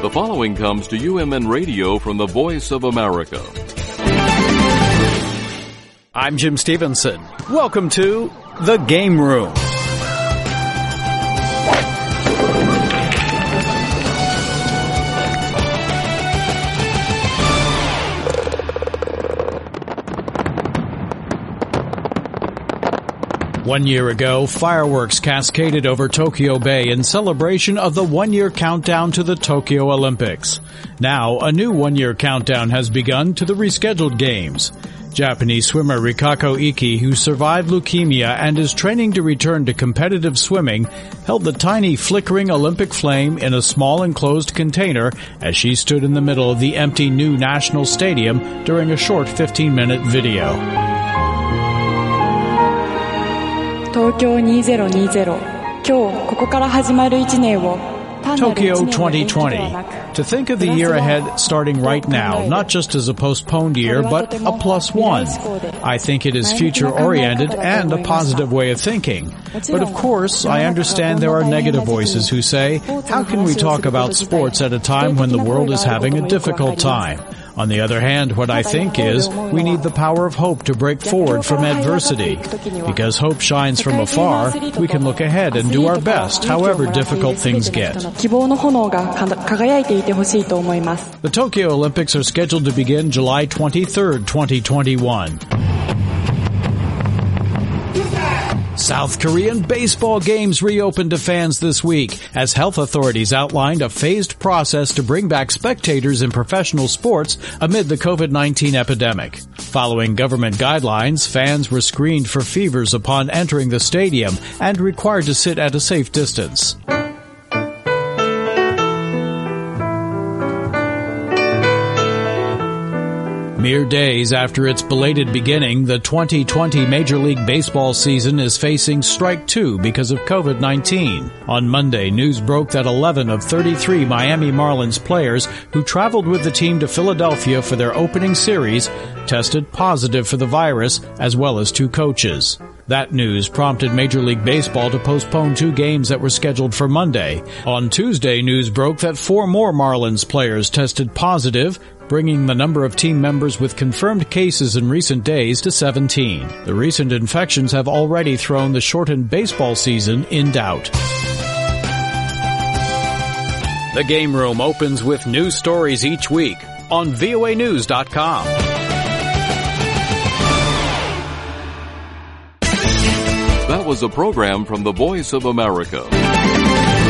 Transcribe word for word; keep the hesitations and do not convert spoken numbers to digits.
The following comes to U M N Radio from the Voice of America. I'm Jim Stevenson. Welcome to The Game Room. One year ago, fireworks cascaded over Tokyo Bay in celebration of the one-year countdown to the Tokyo Olympics. Now, a new one-year countdown has begun to the rescheduled games. Japanese swimmer Rikako Iki, who survived leukemia and is training to return to competitive swimming, held the tiny flickering Olympic flame in a small enclosed container as she stood in the middle of the empty new National Stadium during a short fifteen-minute video. Tokyo twenty twenty. To think of the year ahead starting right now, not just as a postponed year, but a plus one. I think it is future-oriented and a positive way of thinking. But of course, I understand there are negative voices who say, how can we talk about sports at a time when the world is having a difficult time? On the other hand, what I think is we need the power of hope to break forward from adversity. Because hope shines from afar, we can look ahead and do our best, however difficult things get. The Tokyo Olympics are scheduled to begin July twenty-third, twenty twenty-one. South Korean baseball games reopened to fans this week as health authorities outlined a phased process to bring back spectators in professional sports amid the COVID nineteen epidemic. Following government guidelines, fans were screened for fevers upon entering the stadium and required to sit at a safe distance. Mere days after its belated beginning, the twenty twenty Major League Baseball season is facing strike two because of COVID nineteen. On Monday, news broke that eleven of thirty-three Miami Marlins players who traveled with the team to Philadelphia for their opening series tested positive for the virus, as well as two coaches. That news prompted Major League Baseball to postpone two games that were scheduled for Monday. On Tuesday, news broke that four more Marlins players tested positive, bringing the number of team members with confirmed cases in recent days to seventeen. The recent infections have already thrown the shortened baseball season in doubt. The Game Room opens with news stories each week on V O A news dot com. That was a program from the Voice of America.